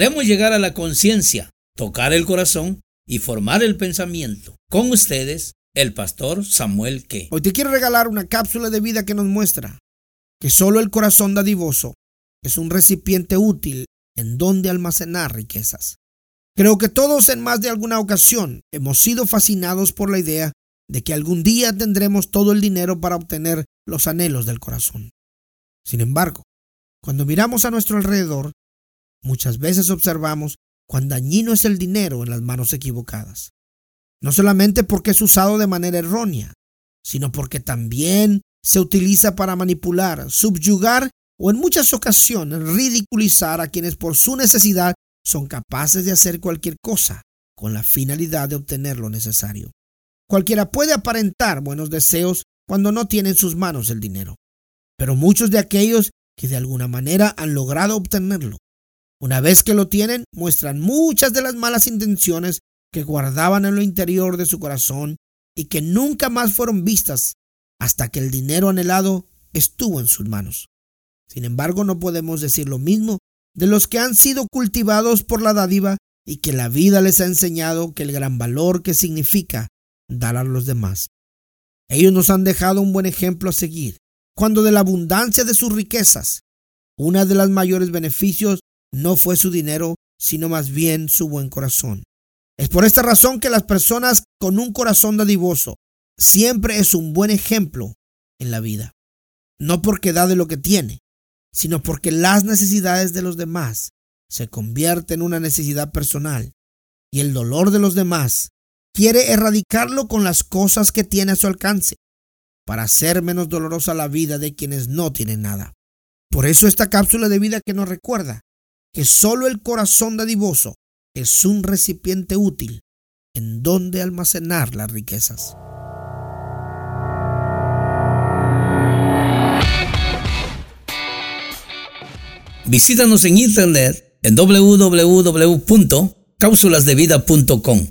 Queremos llegar a la conciencia, tocar el corazón y formar el pensamiento. Con ustedes, el pastor Samuel Ke. Hoy te quiero regalar una cápsula de vida que nos muestra que solo el corazón dadivoso es un recipiente útil en donde almacenar riquezas. Creo que todos en más de alguna ocasión hemos sido fascinados por la idea de que algún día tendremos todo el dinero para obtener los anhelos del corazón. Sin embargo, cuando miramos a nuestro alrededor, muchas veces observamos cuán dañino es el dinero en las manos equivocadas. No solamente porque es usado de manera errónea, sino porque también se utiliza para manipular, subyugar o en muchas ocasiones ridiculizar a quienes por su necesidad son capaces de hacer cualquier cosa con la finalidad de obtener lo necesario. Cualquiera puede aparentar buenos deseos cuando no tiene en sus manos el dinero, pero muchos de aquellos que de alguna manera han logrado obtenerlo, una vez que lo tienen, muestran muchas de las malas intenciones que guardaban en lo interior de su corazón y que nunca más fueron vistas hasta que el dinero anhelado estuvo en sus manos. Sin embargo, no podemos decir lo mismo de los que han sido cultivados por la dádiva y que la vida les ha enseñado que el gran valor que significa dar a los demás. Ellos nos han dejado un buen ejemplo a seguir, cuando de la abundancia de sus riquezas, una de las mayores beneficios no fue su dinero, sino más bien su buen corazón. Es por esta razón que las personas con un corazón dadivoso siempre es un buen ejemplo en la vida. No porque da de lo que tiene, sino porque las necesidades de los demás se convierten en una necesidad personal y el dolor de los demás quiere erradicarlo con las cosas que tiene a su alcance para hacer menos dolorosa la vida de quienes no tienen nada. Por eso esta cápsula de vida que nos recuerda que solo el corazón dadivoso es un recipiente útil en donde almacenar las riquezas. Visítanos en internet en www.cápsulasdevida.com.